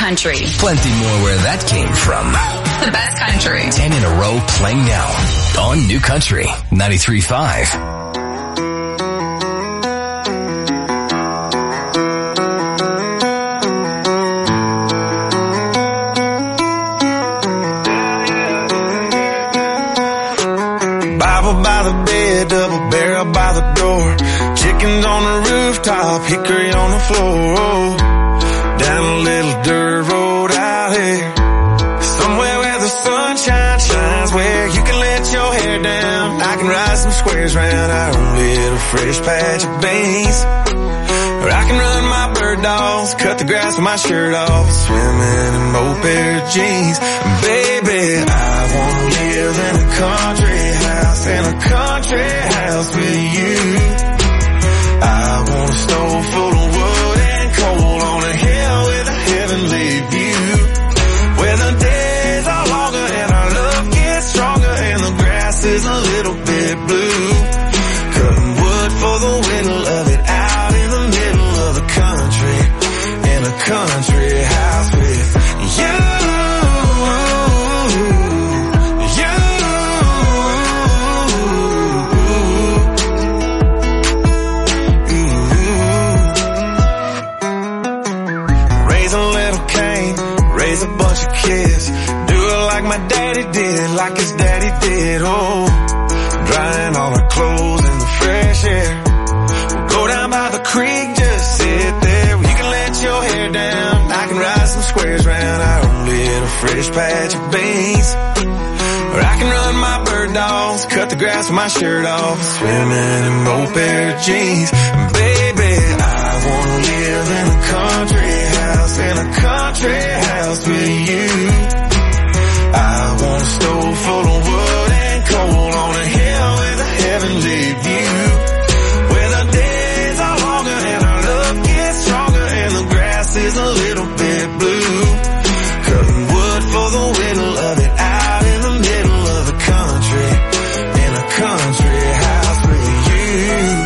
country. Plenty more where that came from. The best country. 10 in a row playing now on New Country 93.5. Double barrel by the door, chickens on the rooftop, hickory on the floor, down a little dirt road out here, somewhere where the sunshine shines, where you can let your hair down. I can ride some squares round our own little fresh patch of beans, or I can run my bird dogs, cut the grass with my shirt off, swimming in old pair of jeans. Baby, I wanna live in a country house, in a country house with you. I want a stove full of wood and coal on a hill with a heavenly view, where the days are longer and our love gets stronger and the grass is a little bit blue. Cutting wood for the winter, love it out in the middle of the country, in a country house with you. A bunch of kids, do it like my daddy did, like his daddy did. Oh, drying all our clothes in the fresh air. We'll go down by the creek, just sit there. You can let your hair down, I can ride some squares round our own little fresh patch of beans, or I can run my bird dogs, cut the grass with my shirt off, swimming in old pair of jeans. Baby, I wanna live in a country house, in a country house with you. I want a stove full of wood and coal on a hill with a heavenly view, where the days are longer and our love gets stronger and the grass is a little bit blue. Cutting wood for the winter, love it out in the middle of the country, in a country house with you.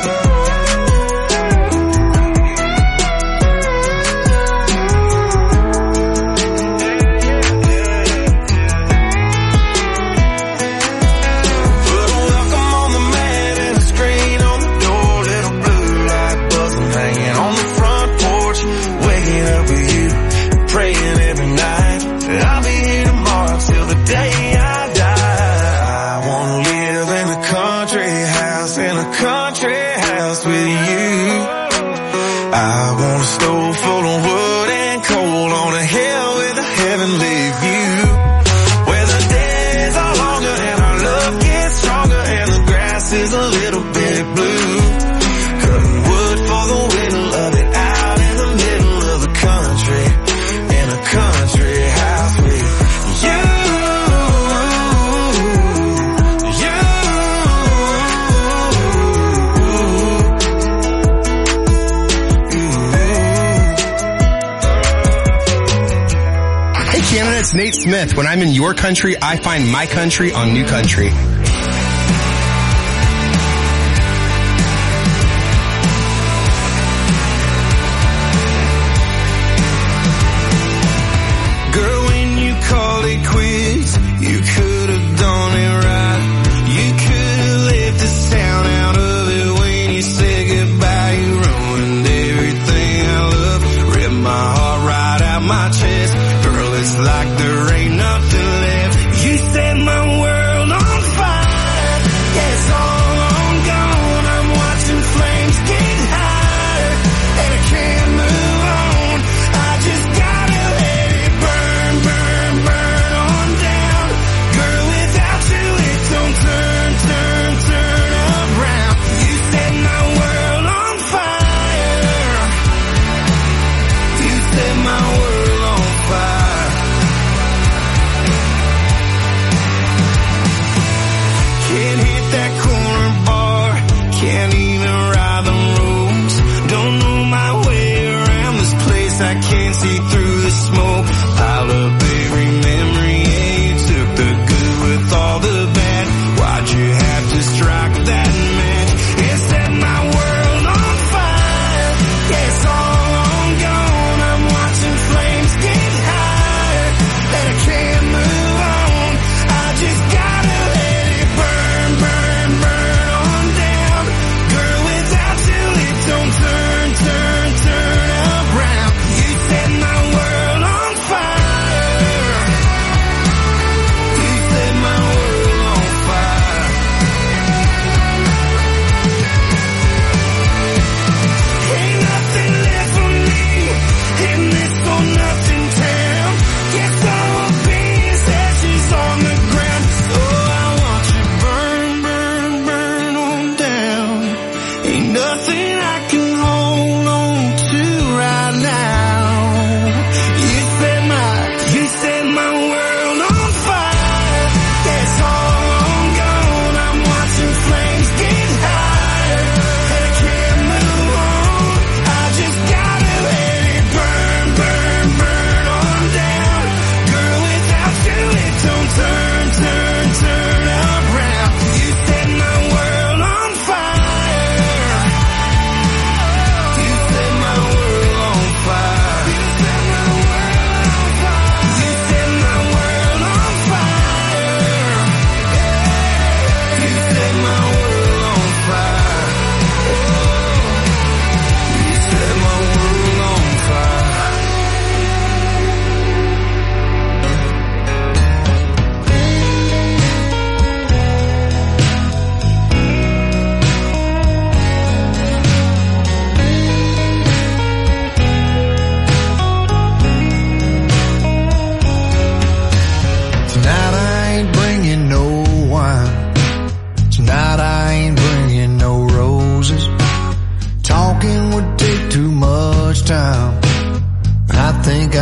I want a stove full of wood and coal on a hill with a heavenly view, where the days are longer and our love gets stronger and the grass is a little bit blue. Cutting wood for the winter, love it out in the middle of the country, in a country house with you. Canada, it's Nate Smith. When I'm in your country, I find my country on New Country. Girl, when you call it quits, you could have done it right. You could have left the sound out of it when you said goodbye. You ruined everything I love, ripped my heart right out my chest. It's like there ain't nothing left. You set my world on fire.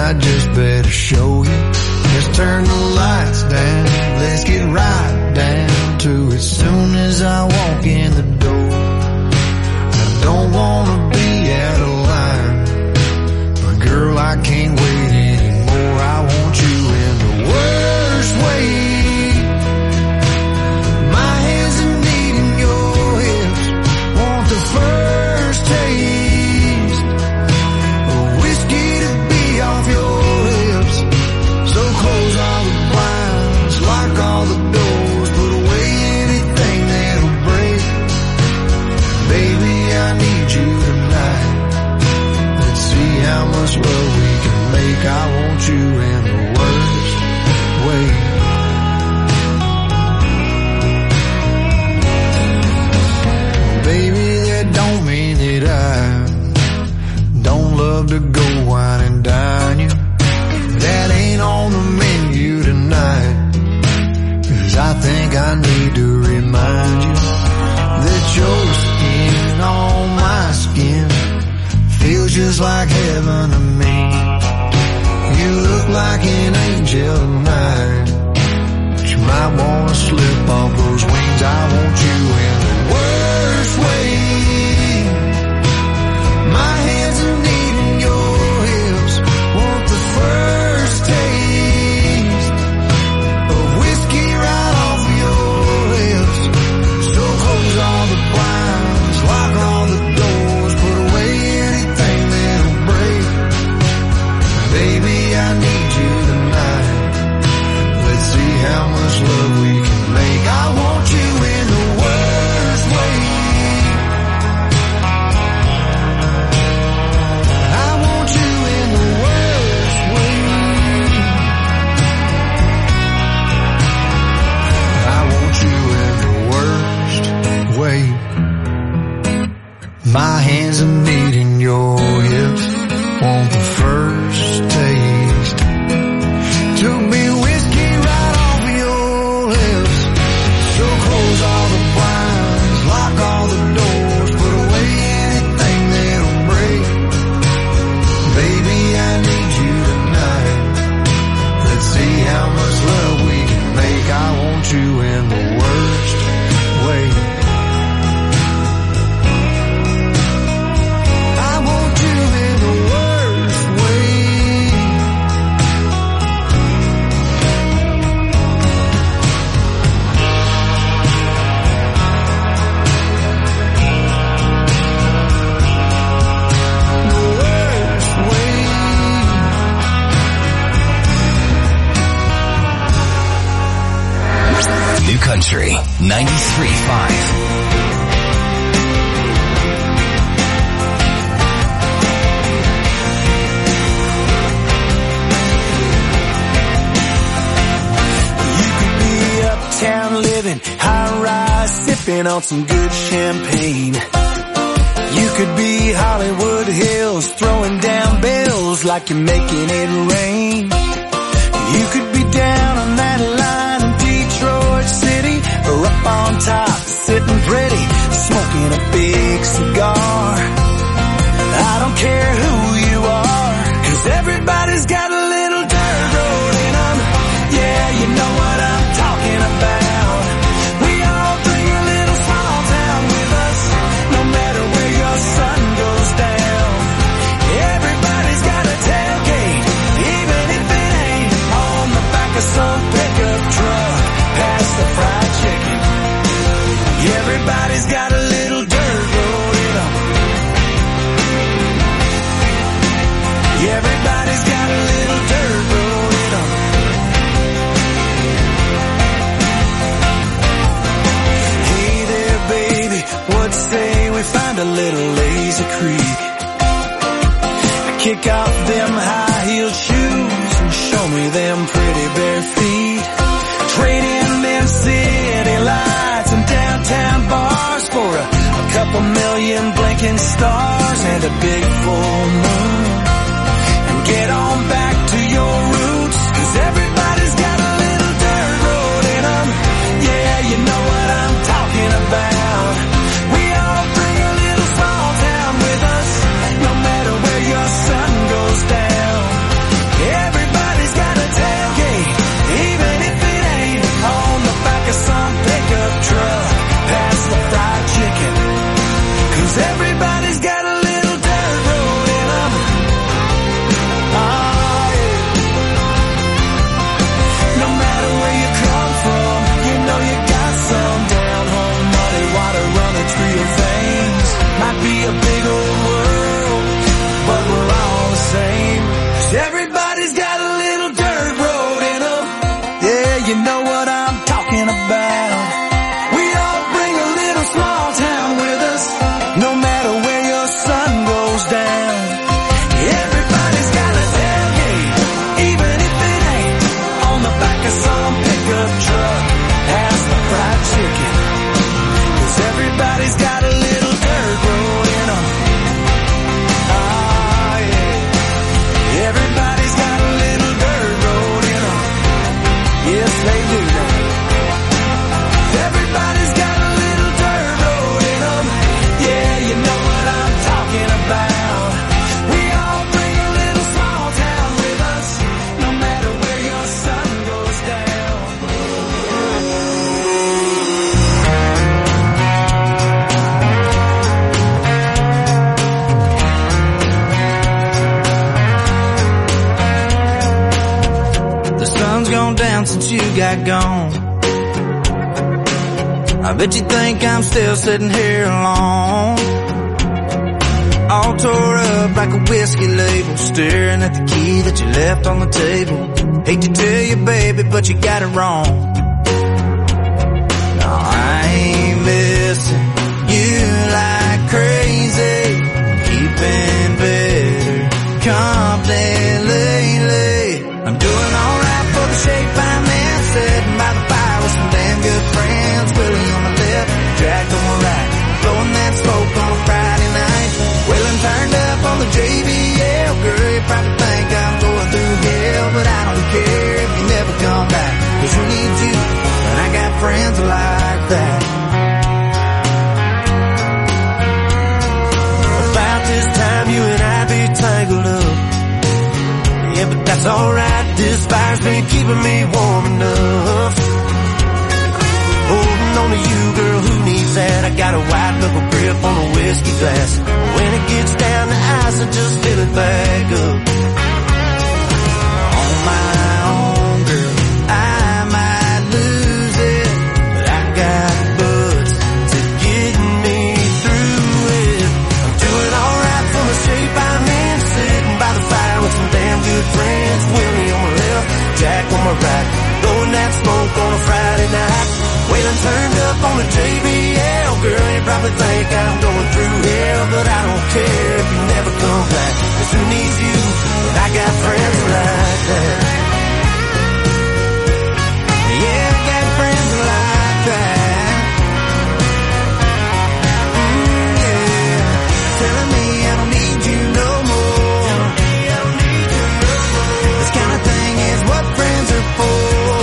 I just better show you. Let's turn the lights down, let's get right down to it. Soon as I walk in the door, I don't wanna be out of line, but girl, I can't wait anymore. I want you in the worst way. My hands are needing your hips, want the first taste of whiskey to be off your lips. So close all the blinds, lock all the doors, put away anything that'll break. Baby, I need you tonight. Let's see how much love we can make. I want you in the worst way. Baby, that don't mean that I don't love to go wine and dine you. That ain't on the menu tonight, 'cause I think I need to remind you that your skin on my skin feels just like heaven to me. You look like an angel tonight, but you might wanna slip off those wings. I want you in the worst way. My hands are needing your hips, want the first taste of whiskey right off your lips. So close all the blinds, lock all the doors, put away anything that'll break. Baby, I need you tonight. Let's see how much love we can make. I want you in the worst way. I want you in the worst way. I want you in the worst way. My hands are needing your hips, want the first taste to be whiskey right off your lips. So close all the blinds, lock all the doors, put away anything that'll break. Baby, I need you tonight. Let's see how much love we can make. I want you in the worst way. I want you in the worst way. The worst way. New Country 93.5. Uptown living, high rise, sipping on some good champagne. You could be Hollywood Hills, throwing down bills like you're making it rain. You could be down on that line in Detroit City, or up on top, sitting pretty, smoking a big cigar. I don't care who you are, 'cause everybody's got a little dirt road in them. Yeah, you know what I'm talking about. We all bring a little small town with us, no matter where your sun goes down. Everybody's got a tailgate, even if it ain't on the back of some pickup truck. Pass the fried chicken. Everybody's got a little dirt road in them. Everybody's got a little dirt road in them. Hey there, baby, what say we find a little lazy creek? Kick off them high-heeled shoes and show me them pretty bare feet. Trade in them city lights and downtown bars for a couple million blinking stars and a big full moon. And get on back to your roots, 'cause everybody's got a little dirt road in them. Yeah, you know what I'm talking about. We all bring a little small town with us, no matter where your sun goes down. down since you got gone. I bet you think I'm still sitting here alone, all tore up like a whiskey label, staring at the key that you left on the table. Hate to tell you, baby, but you got it wrong. No, I ain't missing you like crazy, keeping better company lately. I'm doing alright for the shape I'm in, sitting by the fire with some damn good friends. Willie on my left, Jack on my right, blowing that smoke on a Friday night. Wheeling turned up on the JBL. Girl, you probably think I'm going through hell, but I don't care if you never come back, 'cause who needs you when I got friends like that? About this time you and I be tangled up, yeah, but that's alright. This fire's been keeping me warm enough. Holding on to you, girl, who needs that? I got a wide knuckle grip on a whiskey glass. When it gets down to ice, I just fill it back up. On my own, girl, I might lose it, but I got butts to get me through it. I'm doing alright for the shape I'm in, sitting by the fire with some damn good friends. Willie on my left, Jack on my right, blowing that smoke on a Friday night. Wailing turned up on the JBL. Girl, you probably think I'm going through hell, but I don't care if you never come back, 'cause who needs you when I got friends like that? Yeah, I got friends like that. Yeah, telling me I don't need you no more. This kind of thing is what friends are for.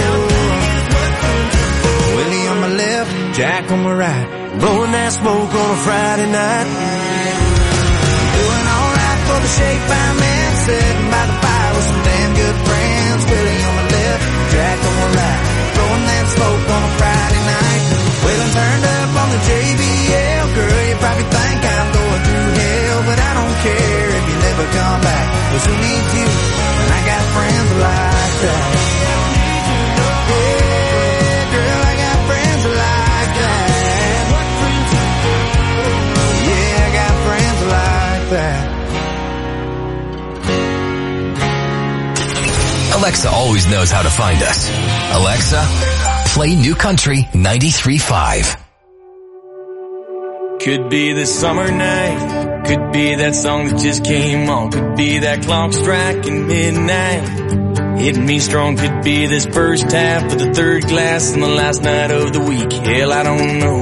Jack on my right, blowing that smoke on a Friday night. Doing alright for the shape I'm in, sitting by the fire with some damn good friends. Willie on my left, Jack on my right, blowing that smoke on a Friday night. Wheeling turned up on the JBL. Girl, you probably think I'm going through hell, but I don't care if you never come back, 'cause who needs you when I got friends like that? Alexa always knows how to find us. Alexa, play New Country 93.5. Could be the summer night, could be that song that just came on, could be that clock striking midnight, hitting me strong, could be this first half of the third glass on the last night of the week. Hell, I don't know.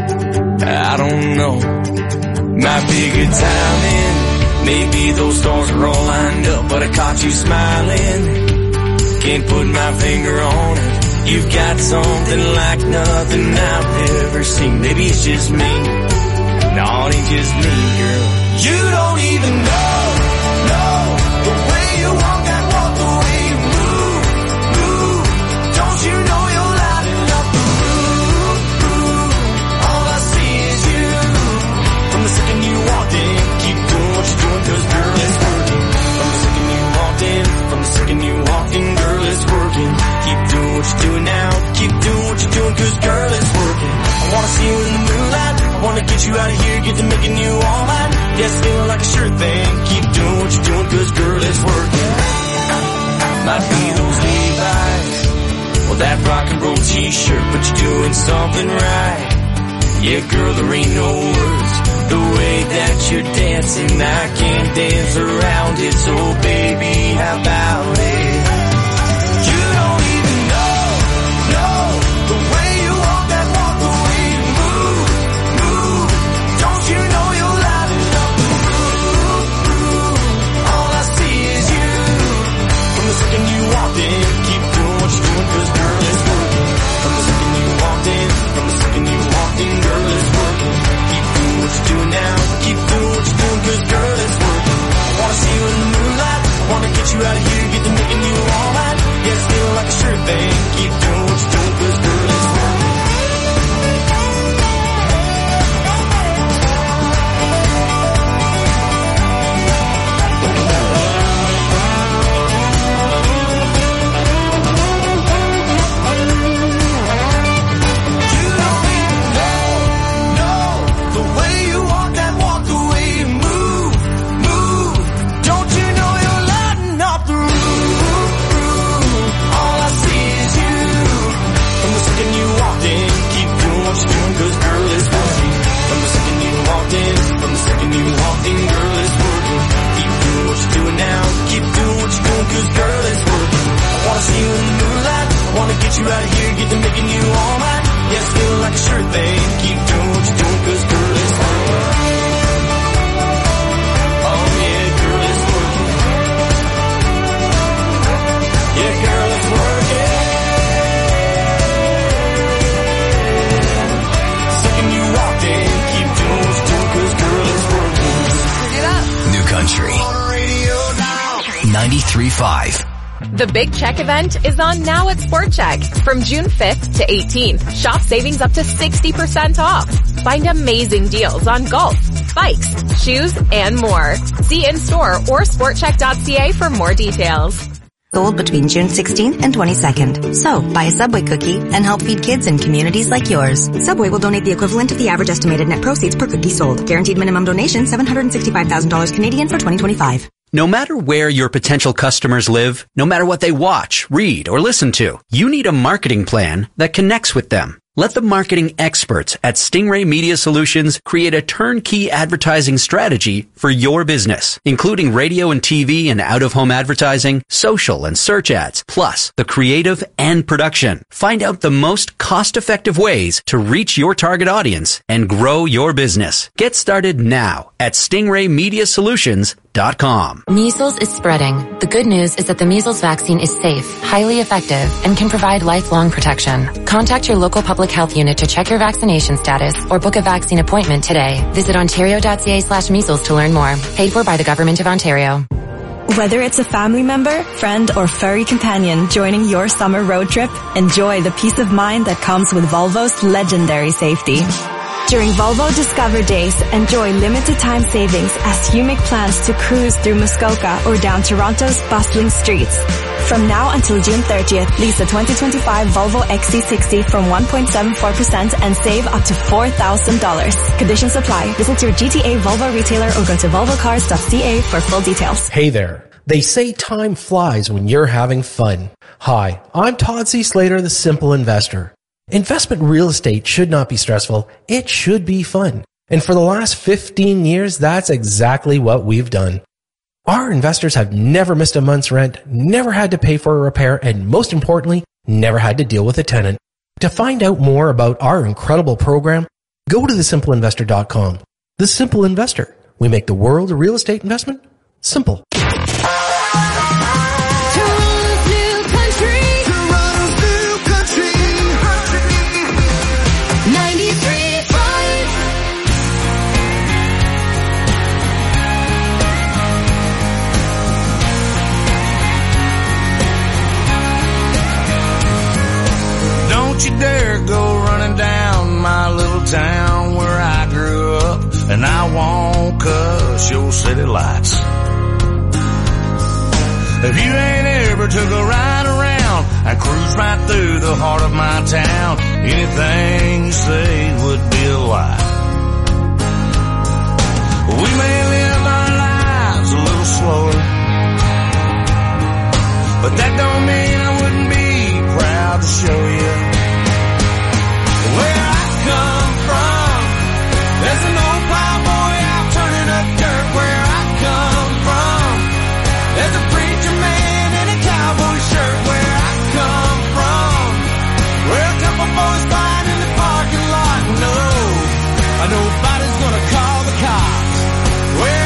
Might be good timing, maybe those stars are all lined up, but I caught you smiling. Can't put my finger on it. You've got something like nothing I've ever seen. Maybe it's just me. No, it ain't just me, girl. You don't even know the way you walk, I walk the way you move. Don't you know you're lighting up the room? All I see is you. From the second you walked in, keep doing what you're doing, 'cause girl, it's working. From the second you walked in, girl, it's working. Keep doing what you're doing now. Keep doing what you're doing, 'cause girl, it's working. I wanna see you in the moonlight. I wanna get you out of here, get to making you all mine. Yes, feeling like a sure thing. Keep doing what you're doing, 'cause girl, it's working. Might be those Levi's, well, that rock and roll t-shirt, but you're doing something right. Yeah, girl, there ain't no words. The way that you're dancing, I can't dance around it. So baby, how about it? You don't even know the way you walk, that walk, the way you move. Don't you know you're lighting up the room? All I see is you. From the second you walked in, keep doing what you're doing, 'cause girl, it's working. From the second you walked in, girl, it's working. Keep doing what you're doing now. Keep doing what you're doing, 'cause girl, it's working. I wanna see you in the moonlight. I wanna get you out of here, get to making you 93.5. The Big Check event is on now at Sport Check. From June 5th to 18th, shop savings up to 60% off. Find amazing deals on golf, bikes, shoes, and more. See in-store or sportcheck.ca for more details. Sold between June 16th and 22nd. So, buy a Subway cookie and help feed kids in communities like yours. Subway will donate the equivalent of the average estimated net proceeds per cookie sold. Guaranteed minimum donation, $765,000 Canadian for 2025. No matter where your potential customers live, no matter what they watch, read, or listen to, you need a marketing plan that connects with them. Let the marketing experts at Stingray Media Solutions create a turnkey advertising strategy for your business, including radio and TV and out-of-home advertising, social and search ads, plus the creative and production. Find out the most cost-effective ways to reach your target audience and grow your business. Get started now at StingrayMediaSolutions.com. Measles is spreading. The good news is that the measles vaccine is safe, highly effective, and can provide lifelong protection. Contact your local public health unit to check your vaccination status or book a vaccine appointment today. Visit ontario.ca/measles to learn more. Paid for by the Government of Ontario. Whether it's a family member, friend, or furry companion joining your summer road trip, enjoy the peace of mind that comes with Volvo's legendary safety. During Volvo Discover Days, enjoy limited time savings as you make plans to cruise through Muskoka or down Toronto's bustling streets. From now until June 30th, lease a 2025 Volvo XC60 from 1.74% and save up to $4,000. Conditions apply. Visit your GTA Volvo retailer or go to volvocars.ca for full details. Hey there. They say time flies when you're having fun. Hi, I'm Todd C. Slater, the Simple Investor. Investment real estate should not be stressful. It should be fun. And for the last 15 years, that's exactly what we've done. Our investors have never missed a month's rent, never had to pay for a repair, and most importantly, never had to deal with a tenant. To find out more about our incredible program, go to thesimpleinvestor.com. The Simple Investor. We make the world of real estate investment simple. Don't you dare go running down my little town where I grew up, and I won't cuss your city lights. If you ain't ever took a ride around and cruise right through the heart of my town, anything you say would be a lie. We may live our lives a little slower, but that don't mean I wouldn't be proud to show you where I come from. There's an old plowboy out turning up dirt where I come from. There's a preacher man in a cowboy shirt where I come from. Where a couple boys fight in the parking lot. No, nobody's gonna call the cops. Where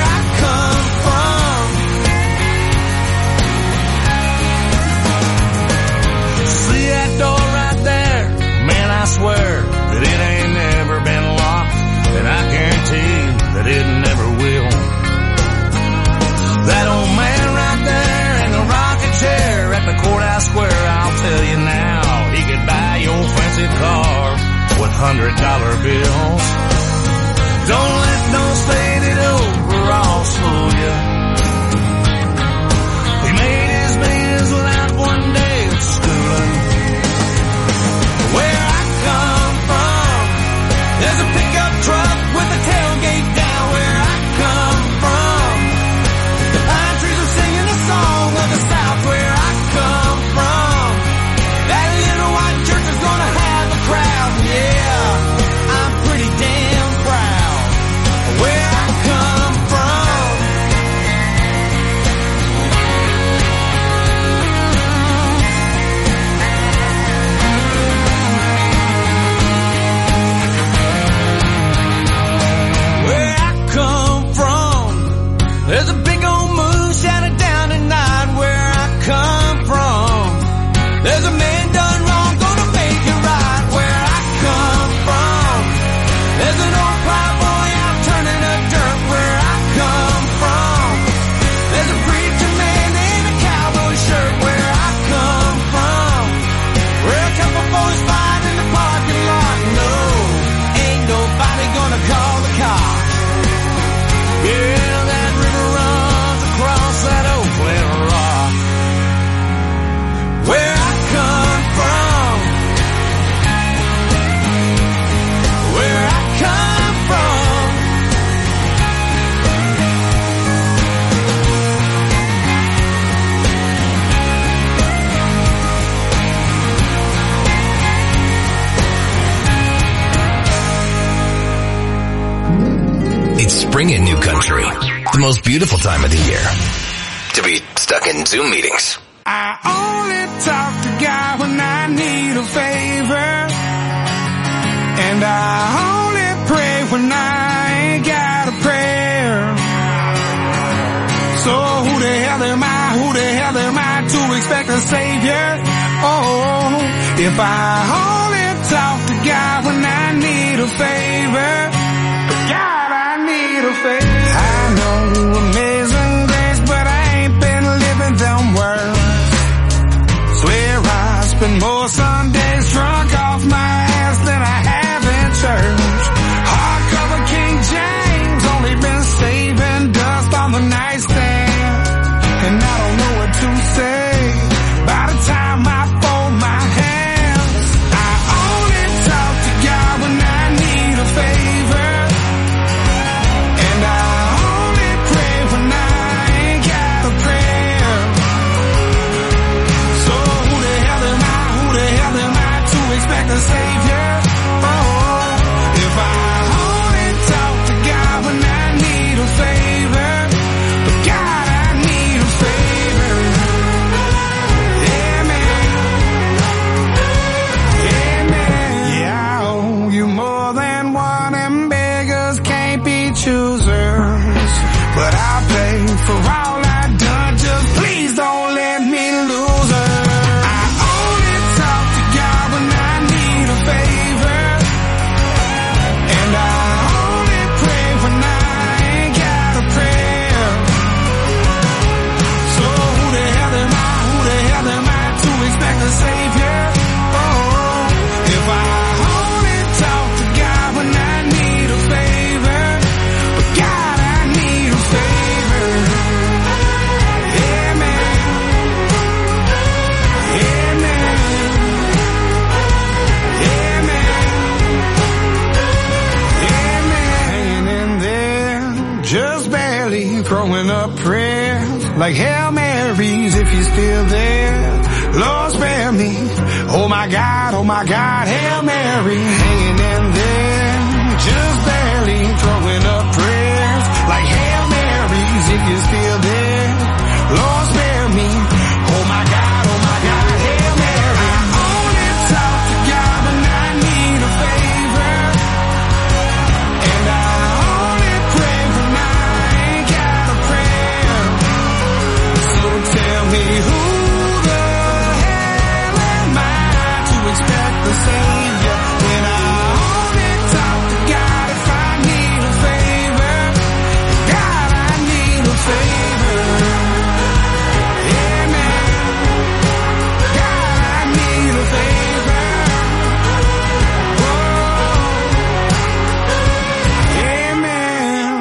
Bring it, New Country. The most beautiful time of the year to be stuck in Zoom meetings. I only talk to God when I need a favor, and I only pray when I ain't got a prayer. So who the hell am I to expect a savior? Oh, if I only talk to God when I need a favor, God, I need a favor. I know Amazing Grace, but I ain't been living them words. Swear I spend more Sundays drunk off my ass than I have in church. Hardcover King James, only been saving dust on the nightstand, and I don't know what to say by the time I fold my hands. I only talk to God when I need a favor, and I only pray when I ain't got a prayer. So who the hell am I to expect a savior? Oh, if I only talk to God when I need a favor, but God, I need a favor. Yeah, man. Yeah, man. Yeah, I owe you more than one, and beggars can't be choosers. But I'll pay for all I've done, just please don't let me lose her. I only talk to God when I need a favor, and I only pray when I ain't got a prayer. So who the hell am I to expect a savior? Oh, if I only talk to God when I need a favor, but God, I need a favor. Yeah, man. Yeah, man. Yeah, man. Yeah, man. Hanging in there, just barely throwing up prayers like Hail Marys if you're still there. Lord, spare me. Oh my God, Hail Mary. Hanging in there, just barely throwing up prayers like Hail Marys if you're still there. Lord, spare me. Oh my God, Hail Mary. I only talk to God when I need a favor, and I only pray when I ain't got a prayer. So tell me who the hell am I to expect the savior when I only talk to God if I need a favor? God, I need a favor. Yeah, man. God, I need a favor. Whoa. Yeah, man.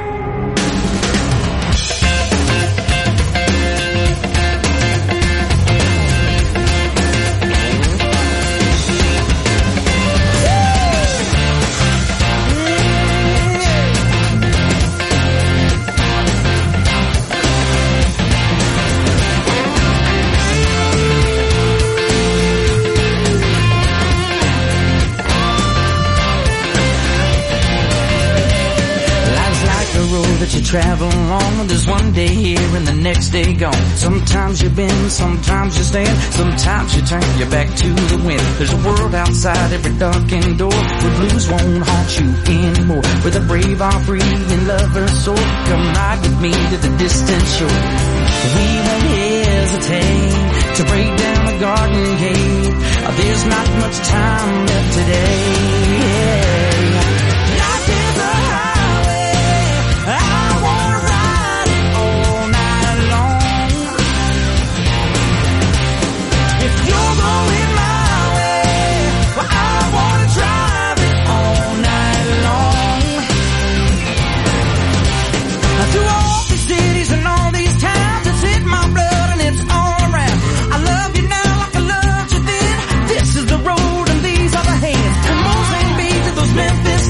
Life's like a road that you travel along. There's one day here and the next day gone. Sometimes you bend, sometimes you stand, sometimes you turn your back to the wind. There's a world outside every darkened door where blues won't haunt you anymore, where the brave are free and lovers soar. Come ride with me to the distant shore. We won't hesitate to break down the garden gate. There's not much time left today. Life is a highway, I wanna ride it all night long. If you're going my way, well, I wanna drive it all night long. Through all these cities and all these towns, it's in my blood and it's all around. I love you now like I loved you then. This is the road and these are the hands. From Mozambique to those Memphis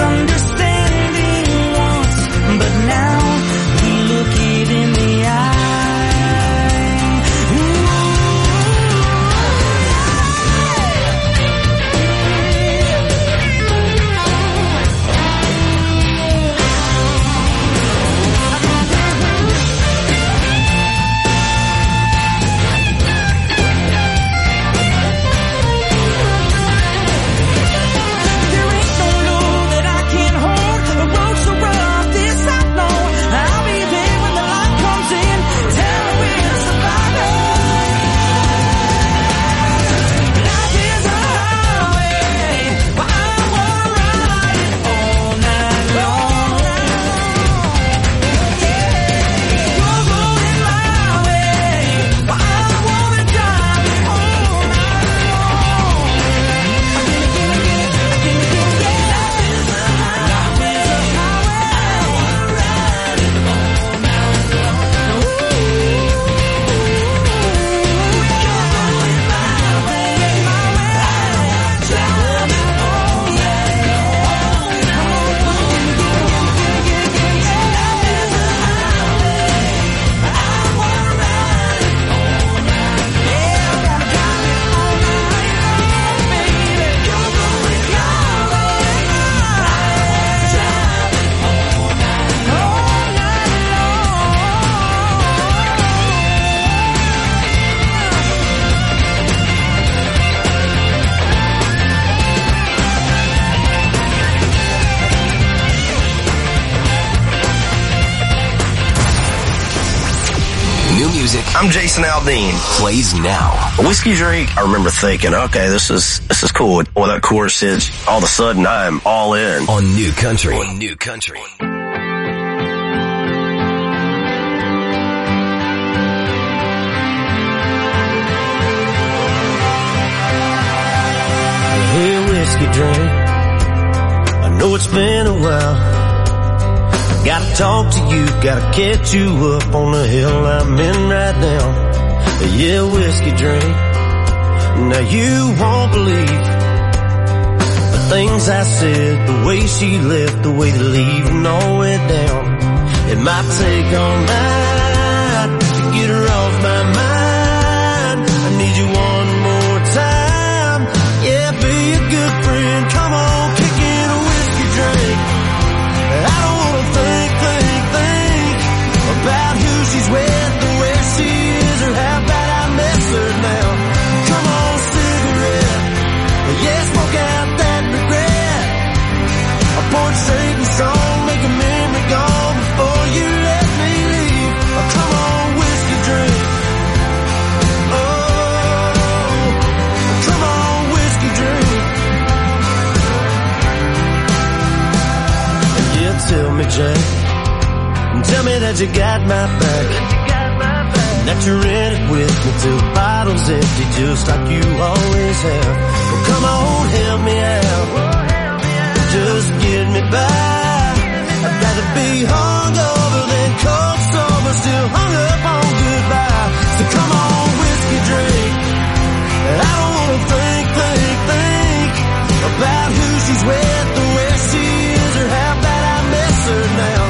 misunderstanding once, but now we look it in the eye. I'm Jason Aldean. Plays now. A whiskey drink, I remember thinking, okay, this is cool. Well, that chorus hits, all of a sudden I'm all in. On New Country. On New Country. Hey, whiskey drink, I know it's been a while. Gotta talk to you, gotta catch you up on the hill I'm in right now. Yeah, whiskey drink. Now you won't believe the things I said, the way she left, the way they leaving all the way down. It might take all night to get her off my mind. I need you one more time. Yeah, be a good friend. Come on, kick in a whiskey drink. I don't wanna think about who she's with, the way she is, or how bad I miss her now. Come on, cigarette. Yeah, smoke out that regret. I pour it straight and strong, make a memory gone before you let me leave. Oh, come on, whiskey drink. Oh, come on, whiskey drink. Yeah, tell me, Jane. Tell me that you got my back, that you're in it with me till the bottle's empty, just like you always have. Well, come on, help me out, just get me by. I'd rather be hungover than cold sober, still hung up on goodbye. So come on, whiskey drink. I don't wanna think about who she's with, the way she is, or how bad I miss her now.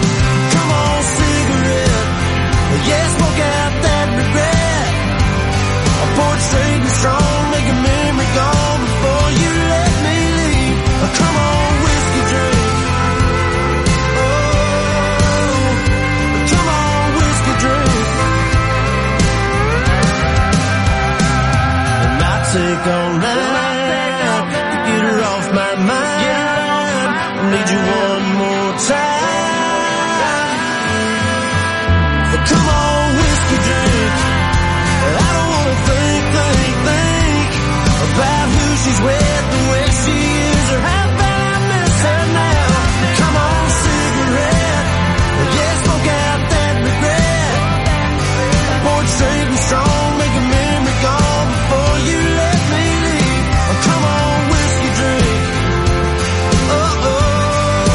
Yeah, smoke out that regret. I pour it straight and strong, make a memory gone before you let me leave. Oh, come on, whiskey drink. Oh, come on, whiskey drink. It might take all night to get her off my mind. I need you one more time. Come on, whiskey drink. I don't wanna think about who she's with, the way she is, or how bad I miss her now. Come on, cigarette. Yeah, smoke out that regret. Pour it straight and strong, make a memory gone before you let me leave. Oh, come on, whiskey drink. Oh, oh.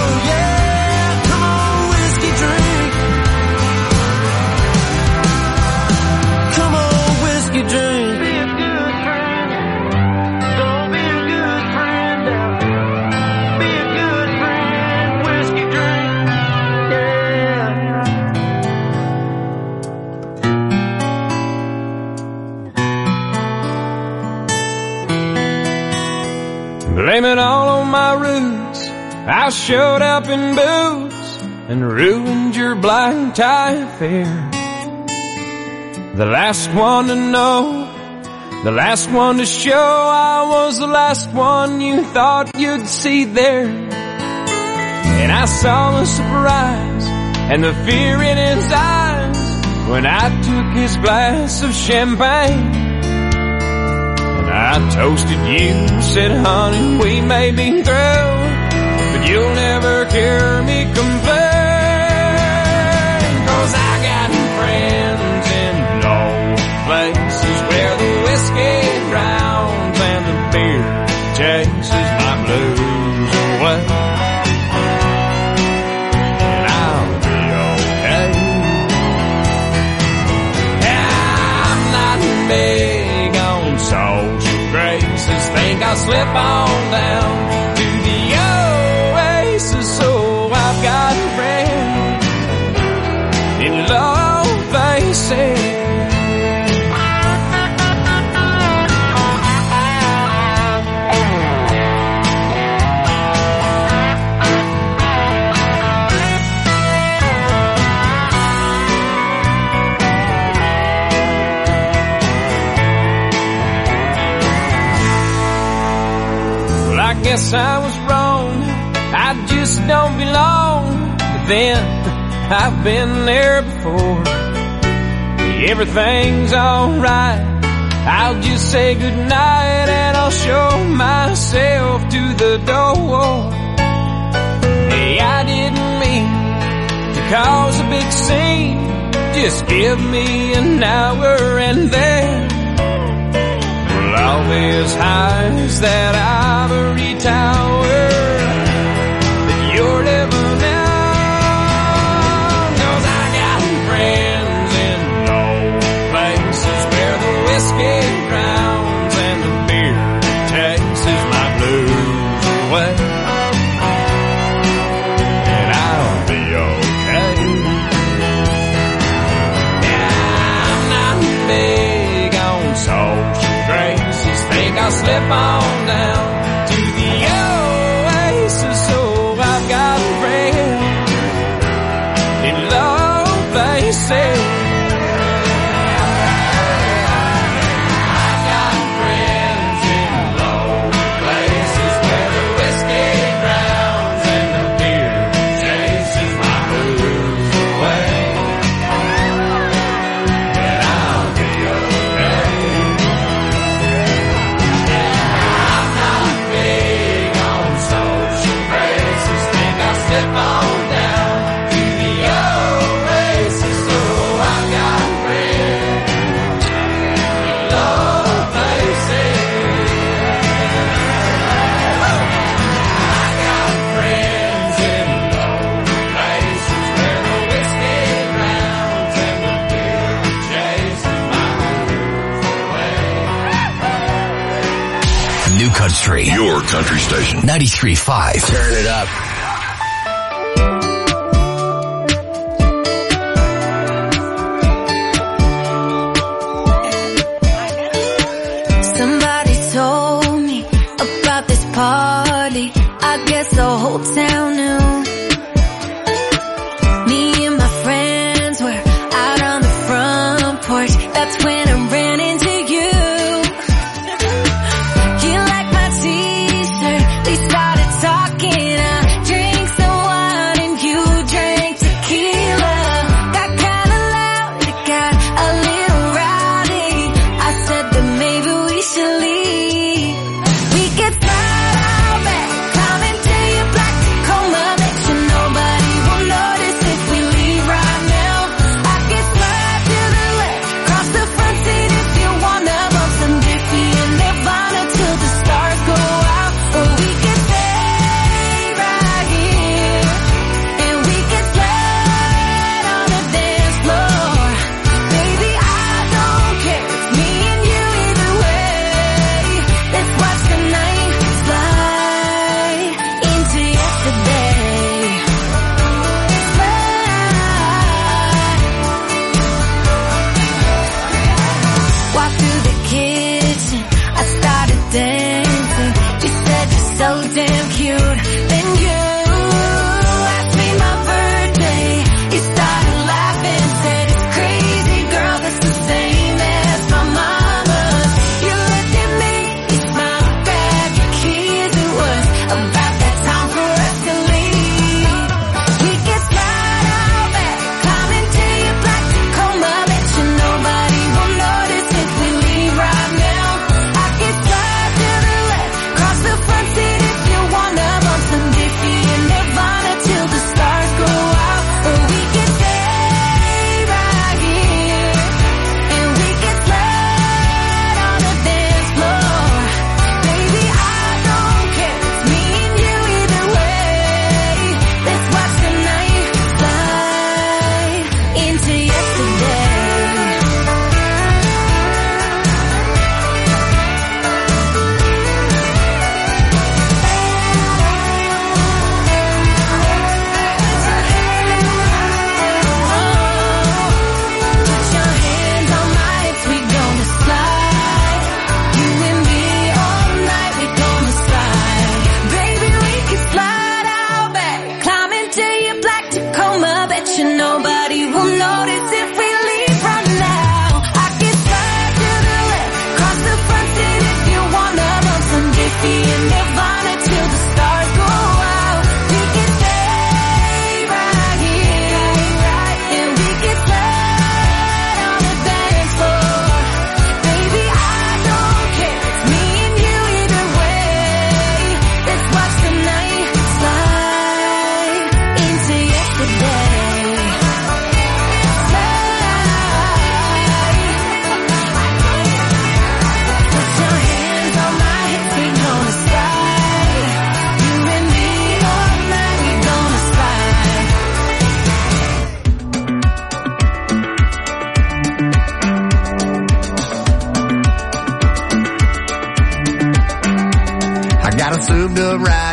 I showed up in boots and ruined your black tie affair. The last one to know, the last one to show, I was the last one you thought you'd see there. And I saw the surprise and the fear in his eyes when I took his glass of champagne. And I toasted you, said, honey, we may be through, but you'll never hear me complain. 'Cause I got friends in low places where the whiskey drowns and the beer chases my blues away. And I'll be okay. I'm not big on social graces. Think I'll slip on down to the oasis. So I've got friends in low places. I guess I was wrong, I just don't belong. But then, I've been there before. Everything's alright, I'll just say goodnight and I'll show myself to the door. Hey, I didn't mean to cause a big scene, just give me an hour and then I'll be as high as that ivory tower that you're living in. 'Cause I got friends in low places where the whiskey drowns and the beer chases my blues away. And I'll be okay. Yeah, I'm not big on social graces. Think I'll slip on down to the oasis. So I've got friends in low places. I've got friends in low places where the whiskey drowns and the beer chases my blues away. And I'll be okay. Slip on down to the oasis. So I've got friends in low places. I got friends in low places where the whiskey drowns and the beer chases my blues away. New Country. Your country station. 93.5. Turn it up. Party, I guess the whole town knew. Me and my friends were out on the front porch. That's when I ran into you. You liked my t-shirt, we started talking. I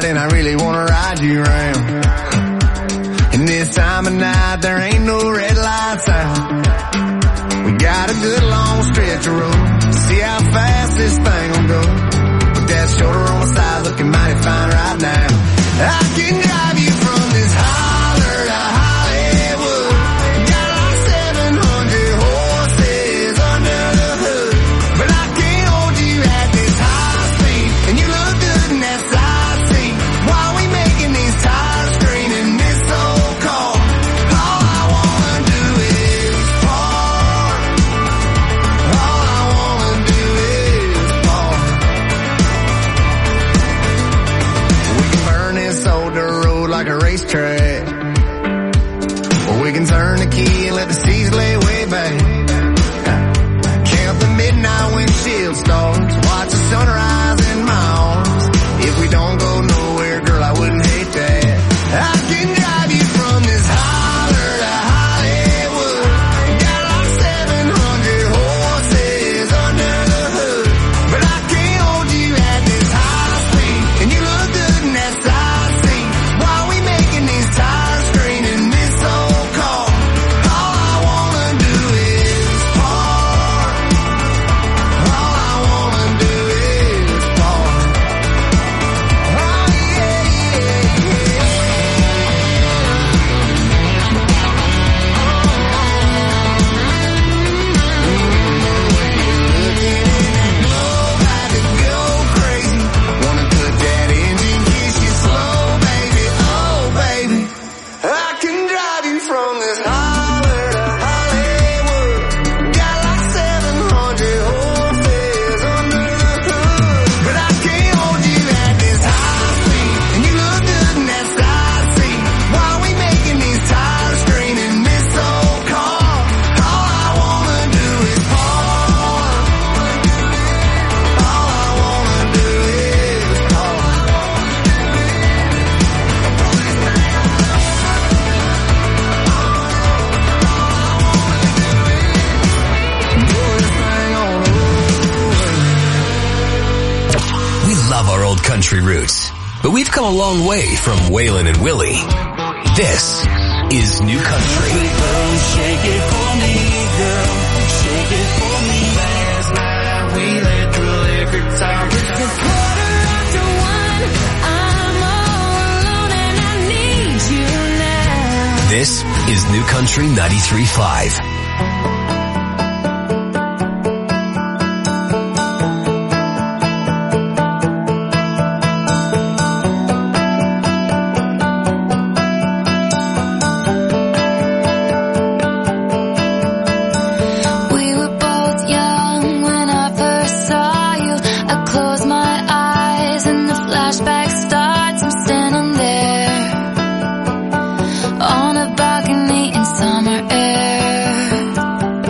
ride and I really wanna ride you around. And this time of night there ain't no red lights out. We got a good long stretch of road to see how fast this thing will go. With that shoulder on the side looking mighty fine right now. I can drive you from this holler to Hollywood. Got like 700 horses under the hood. But I can't hold you at this high speed. And you look good in that side seat. While we making these tires scream in this old car. All I wanna do is park. All I wanna do is park. We can burn this old dirt road like a racetrack. Or we can turn the key and let the seas lay way back. Count the midnight windshield stars. Watch the sunrise in my arms. If we don't go nowhere, girl, I wouldn't hate that. I can drive you from this holler to Hollywood. Got like 700 horses under the hood. But I can't hold you at this high speed. And you look good in that side seat. While we making these tires scream in this old car. All I wanna do is park. All I wanna do is park. Oh yeah, yeah, about to go crazy. Wanna put that engine, kiss you slow, baby. Oh, baby. I can drive you from this holler to Hollywood. Got like 700 horses under the hood. But I can't hold you at this high speed. And you look good in that side seat. While we making these tires scream in this old car. All I wanna do is park. All I wanna do is park. We love our old country roots, but we've come a long way from Waylon and Willie. This is New Country. Shake it for me, girl. Shake it for me. Last night we let the liquor talk. It's a 1:15. I'm all alone and I need you now. This is New Country 93.5. We were both young when I first saw you. I close my eyes and the flashback starts. I'm standing there on a balcony in summer air.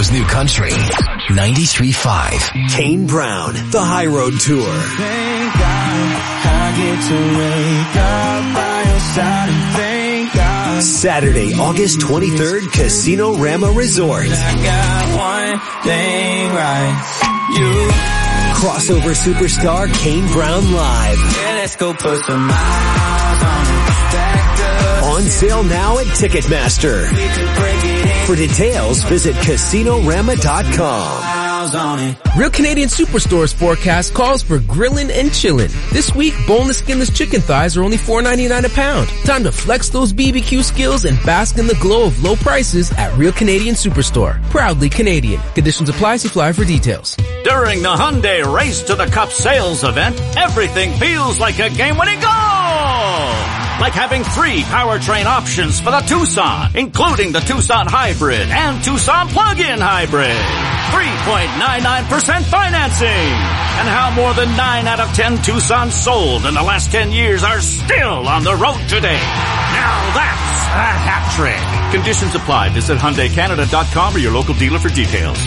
Toronto's new country. 93.5. Kane Brown, the High Road Tour. Thank God I get to wake up by your side and thank God. Saturday, August 23rd, Casino Rama Resort. I got one thing right. You. Crossover superstar Kane Brown live. Yeah, let's go put some miles on it. On sale now at Ticketmaster. For details, visit CasinoRama.com. Real Canadian Superstore's forecast calls for grillin' and chillin'. This week, boneless skinless chicken thighs are only $4.99 a pound. Time to flex those BBQ skills and bask in the glow of low prices at Real Canadian Superstore. Proudly Canadian. Conditions apply. See flyer for details. During the Hyundai Race to the Cup sales event, everything feels like a game-winning goal! Like having 3 powertrain options for the Tucson, including the Tucson Hybrid and Tucson Plug-in Hybrid. 3.99% financing. And how more than 9 out of 10 Tucsons sold in the last 10 years are still on the road today. Now that's a hat trick. Conditions apply. Visit HyundaiCanada.com or your local dealer for details.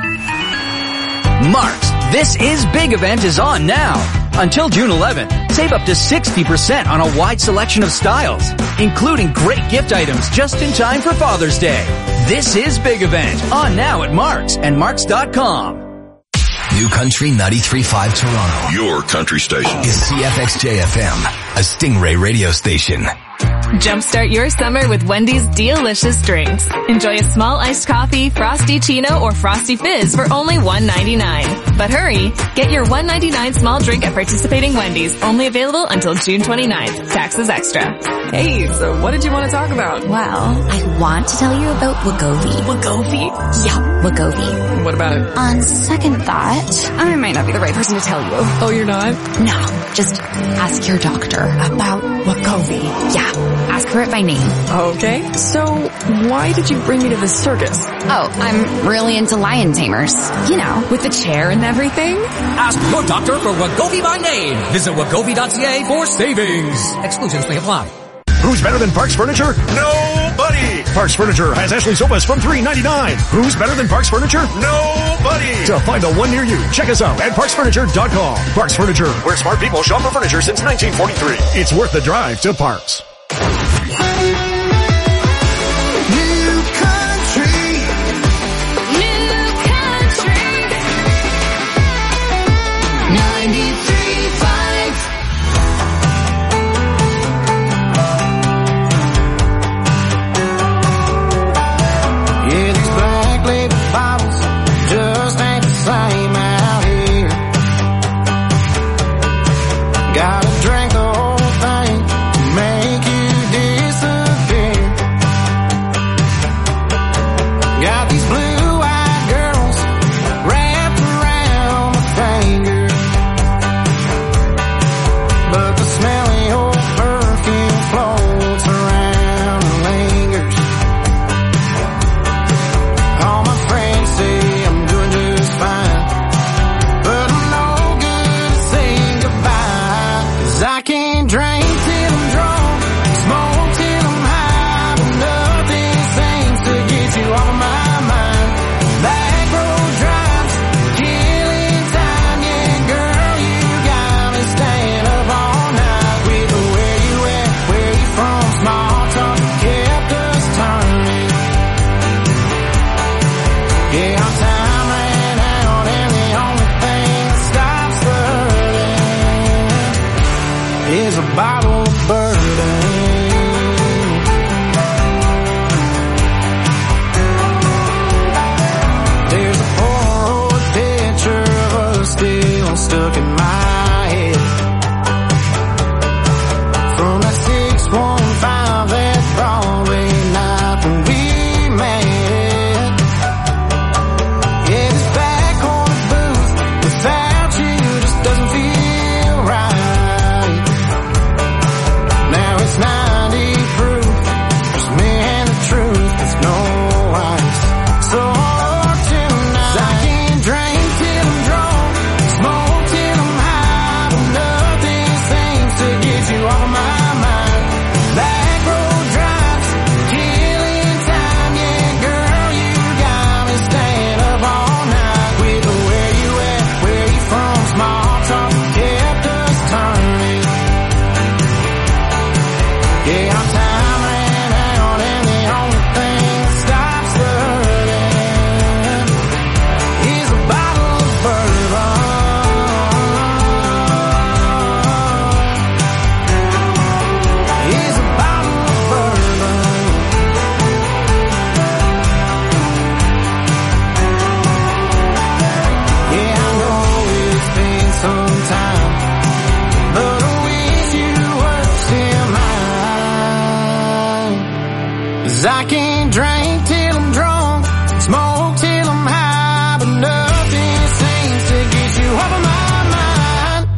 Mark's This Is Big event is on now. Until June 11th, save up to 60% on a wide selection of styles, including great gift items just in time for Father's Day. This Is Big event on now at Mark's and Marks.com. New Country 93.5 Toronto. Your country station. Is CFXJ-FM, a Stingray radio station. Jumpstart your summer with Wendy's delicious drinks. Enjoy a small iced coffee, Frosty Chino, or Frosty Fizz for only $1.99. But hurry, get your $1.99 small drink at participating Wendy's, only available until June 29th. Taxes extra. Hey, so what did you want to talk about? Well, I want to tell you about Wegovy. Wegovy? Yeah, Wegovy. What about it? On second thought, I might not be the right person to tell you. Oh, you're not? No, just ask your doctor about Wegovy. Yeah. Ask for it by name. Okay. So, why did you bring me to this circus? Oh, I'm really into lion tamers. You know, with the chair and everything? Ask your doctor for Wegovy by name. Visit Wegovy.ca for savings. Exclusions may apply. Who's better than Parks Furniture? Nobody! Parks Furniture has Ashley sofas from $3.99. Who's better than Parks Furniture? Nobody! To find the one near you, check us out at ParksFurniture.com. Parks Furniture, where smart people shop for furniture since 1943. It's worth the drive to Parks.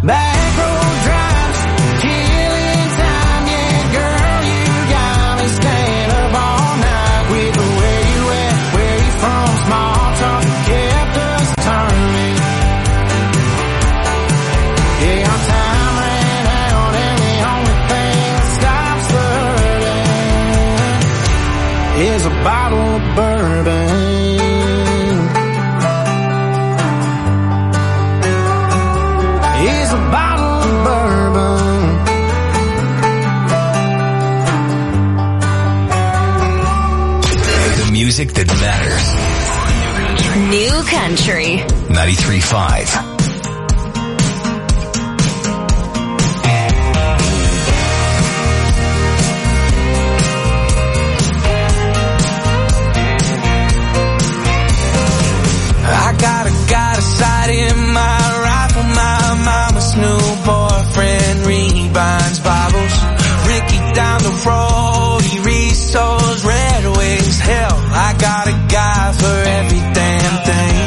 Back road drives, killing time, yeah, girl, you got me staying up all night with the way you at, where you from, small talk kept us turning. Yeah, our time ran out and the only thing that stops the hurting is a bottle of bourbon. Is a bottle of bourbon. The music that matters. New Country 93.5. Got a sight in my rifle. My mama's new boyfriend rebinds Bibles. Ricky down the road, he resows Red Wings. Hell, I got a guy for every damn thing.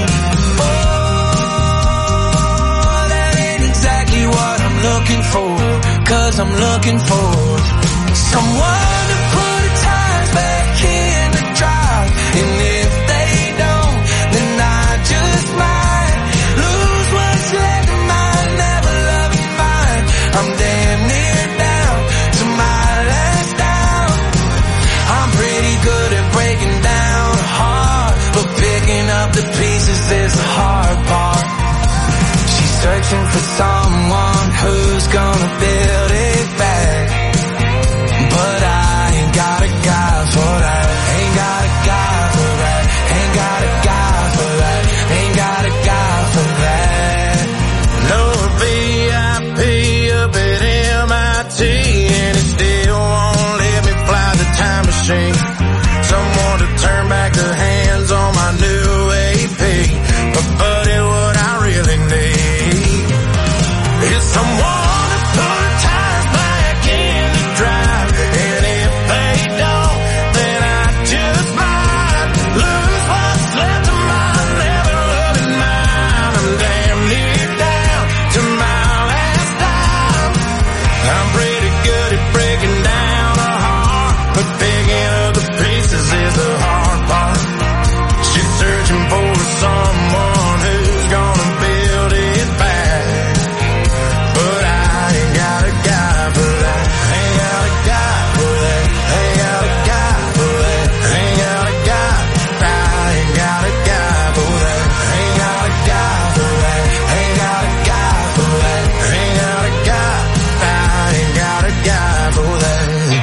Oh, that ain't exactly what I'm looking for, 'cause I'm looking for someone to put the tires back in the drive. And if they don't, then I just might lose what's left of mine, never loving mine. I'm damn near down to my last down. I'm pretty good at breaking down a heart, but picking up the pieces is the hard part. She's searching for someone who's gonna build it back, but I ain't got a guy for that. Ain't got a guy for that. Ain't got a guy for that. Ain't got a guy for that. No VIP up at MIT, and it still won't let me fly the time machine. Someone to turn back the hands on my new AP. But buddy, what I really need is someone to put the tires back in the drive. And if they don't, then I just might lose what's left of my never loving mine. I'm damn near down to my last dime. I'm pretty good at breaking down a heart, but picking up the pieces is the hard part. She's searching for someone who's gonna build it back, but I ain't got a guy for that. Ain't got a guy for that. Ain't got a guy for that. Ain't got a guy. I ain't got a guy for that. Ain't got a guy for that. Ain't got a guy for that. Ain't got a guy. I ain't got a guy for that.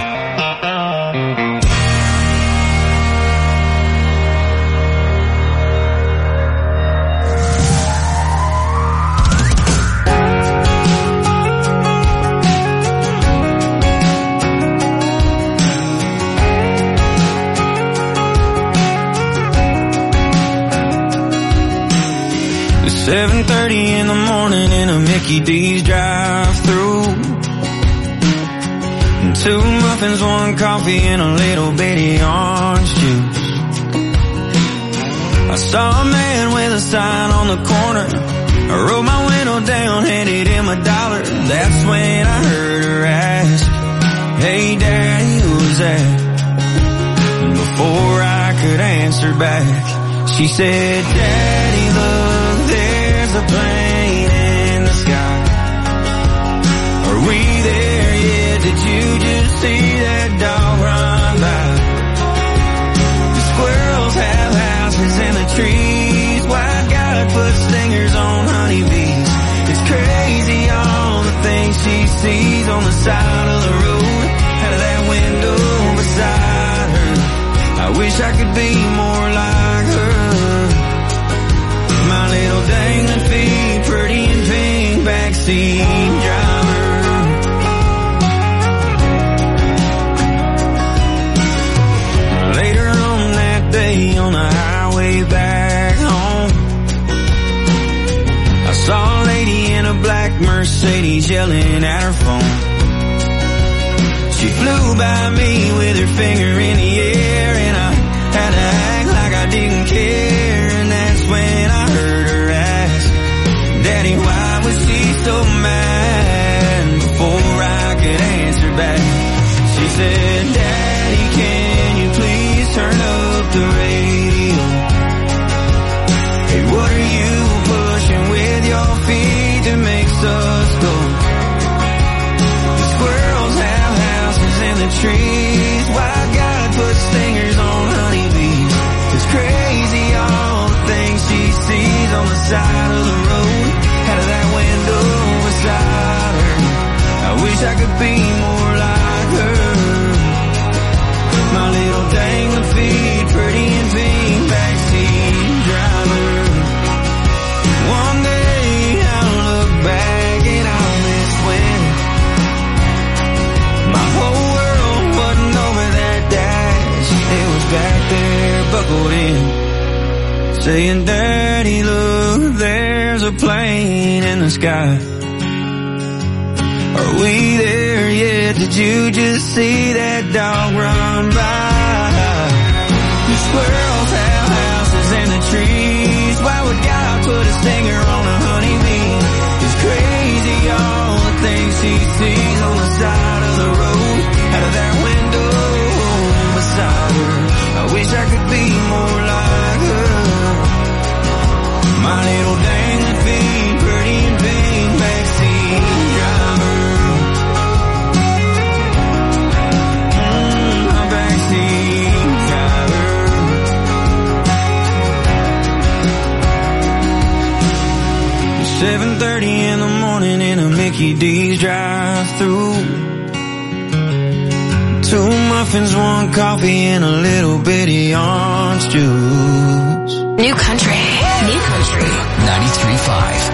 It's 7:30 in the morning in a Mickey D's drive-through. And 2 muffins, 1 coffee, and a little bitty orange juice. I saw a man with a sign on the corner. I rolled my window down, handed him $1. That's when I heard her ask, "Hey Daddy, who's that?" And before I could answer back, she said, "Daddy, look, there's a plane in the sky. Are we there yet? Did you just see that dog run by? The squirrels have houses in the trees. White guy puts stingers on honeybees. It's crazy all the things she sees on the side of the road, out of that window beside her. I wish I could be more like her. My little dangling feet, pretty and pink, backseat driver." Later on that day on the highway back home, I saw a lady in a black Mercedes yelling at her phone. She flew by me with her finger in the air, and I had to act like I didn't care. And that's when I heard her ask, "Daddy, why was she so mad saying, Daddy, look, there's a plane in the sky. Are we there yet? Did you just see that dog run by? The squirrels have houses in the trees. Why would God put a stinger on a honeybee? It's crazy all the things he sees on the side of the road, out of that window beside her. I wish I could be more like her. My little dangling feet, pretty and pink, backseat driver. My backseat driver. 7:30 in the morning in a Mickey D's drive-thru. 2 muffins, 1 coffee, and a little bitty orange juice. New Country 93.5.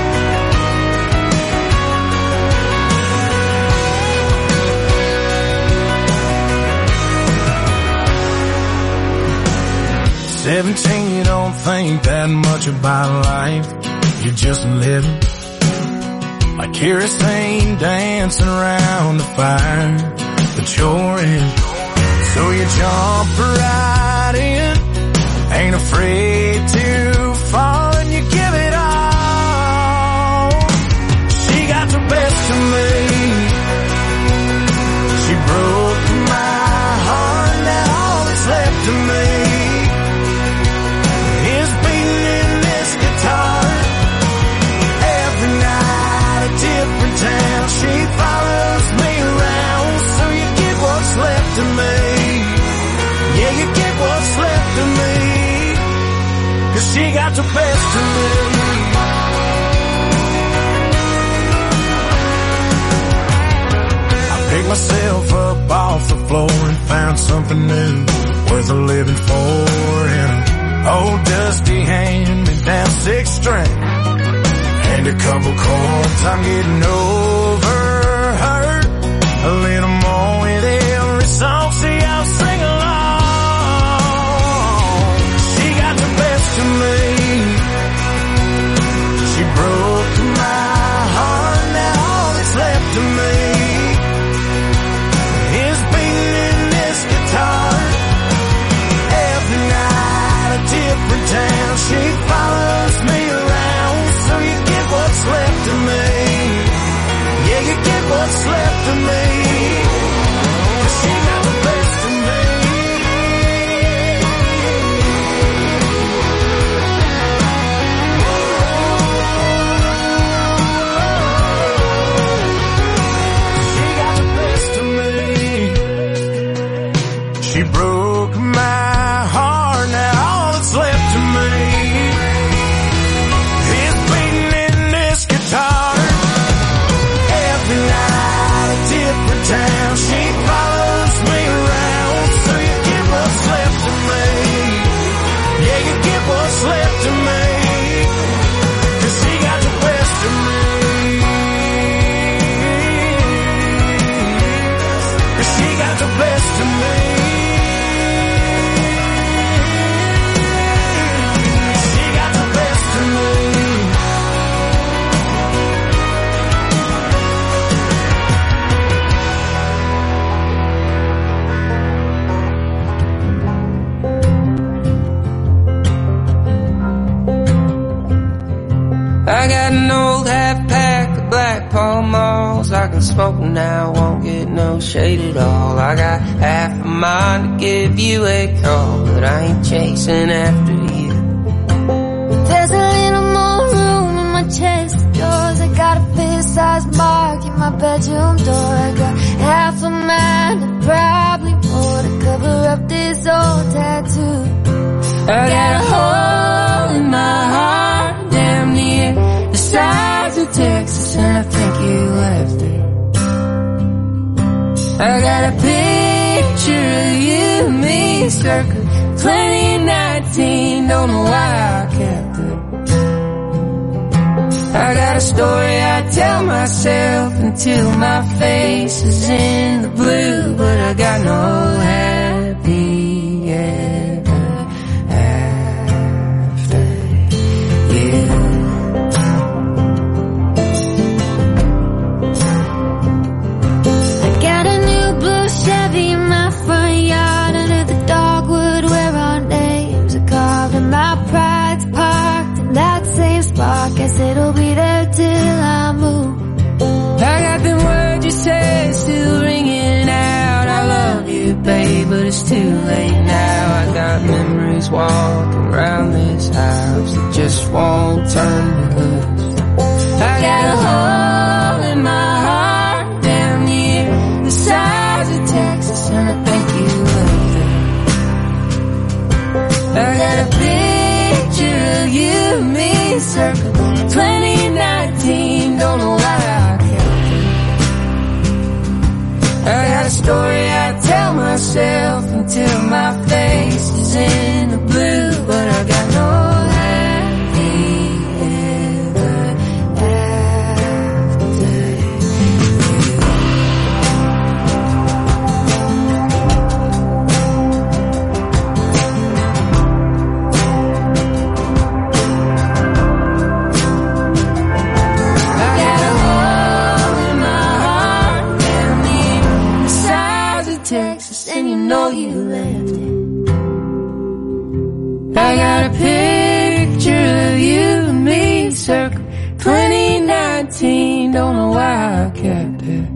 You don't think that much about life. You're just living like kerosene dancing around the fire, but you're in. So you jump right in, ain't afraid to fall, and you give it all. She got the best of me. She broke my heart, now all that's left of me is beating in this guitar. Every night a different town. She follows me around, so you get what's left of me. Yeah, you get what's left of me, 'cause she got the best of me. I picked myself up off the floor and found something new worth living for. And an old dusty hand-me-down 6-string and a couple chords. I'm getting over her a little more with every song. See, I'll sing along. She got the best of me. She broke my heart, now all that's left of me is beating in this guitar. Every night a different town. She follows me around, so you get what's left of me. Yeah, you get what's left of me, 'cause she got the best of me. She got the best of me. She broke my heart, now all that's left of me is beating in this guitar. Every night a different town. She follows me around, so you get what's left of me. Yeah, you get what's left of me, 'cause she got the best of me. 'Cause she got the best of me. She got the best of me. I got an old half pack of Black Pall Malls. I can smoke now, won't get no shade at all. I got half a mind to give you a call, but I ain't chasing after you. There's a little more room in my chest of drawers. I got a fist-sized mark in my bedroom door. I got half a mind and probably more to cover up this old tattoo. I got a hole in my heart, damn near the size of Texas, and I think you left it. I got a picture of you and me circa 2019, don't know why I kept it. I got a story I tell myself until my face is in the blue, but I got no happy ever after. things walking around this house that just won't turn me loose. I got a hole in my heart down near the sides of Texas, and I think you left it. I got a picture of you and me circa 2019, don't know why I kept it. I got a story I tell myself until my face is in the blue, but I got no happy ever after you. I got a hole in my heart down near the sides of Texas, and you know you left it. I got a picture of you and me circa 2019, don't know why I kept it.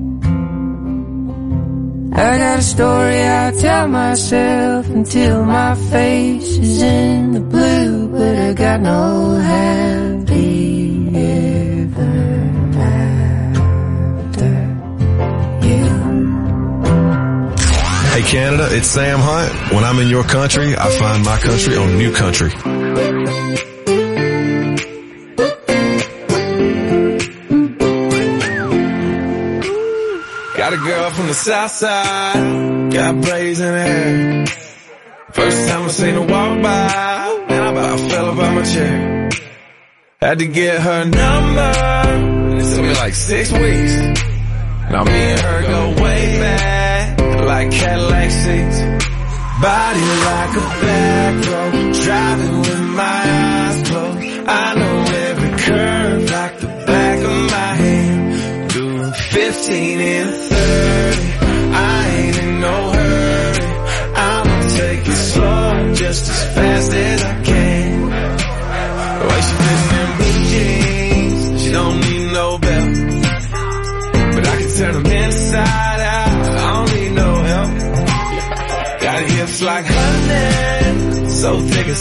I got a story I tell myself until my face is in the blue, but I got no happy ever after you. Hey Canada, it's Sam Hunt. When I'm in your country, I find my country on New Country. Got a girl from the south side, got braids in her hair. First time I seen her walk by, and I about fell up out my chair. Had to get her number, it took me like 6 weeks. Now me and her go way back, like Cadillac seats. Body like a back road, driving with my eyes closed. I know every curve like the back of my hand. Doing 15 and 30, I ain't in no hurry. I'ma take it slow, just as fast as I can. The way she fits in blue jeans, she don't need no belt. But I can turn them inside out, I don't need no help. Got hips like honey, so thick as